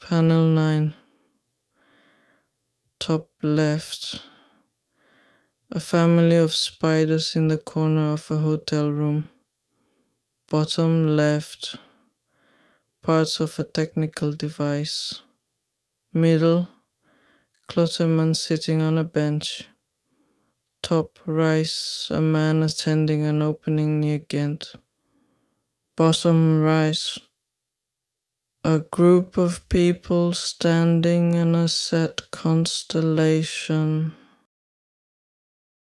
Panel 9. Top left. A family of spiders in the corner of a hotel room. Bottom left. Parts of a technical device. Middle. Clutterman sitting on a bench. Top right. A man attending an opening near Ghent. Bottom right. A group of people standing in a set constellation.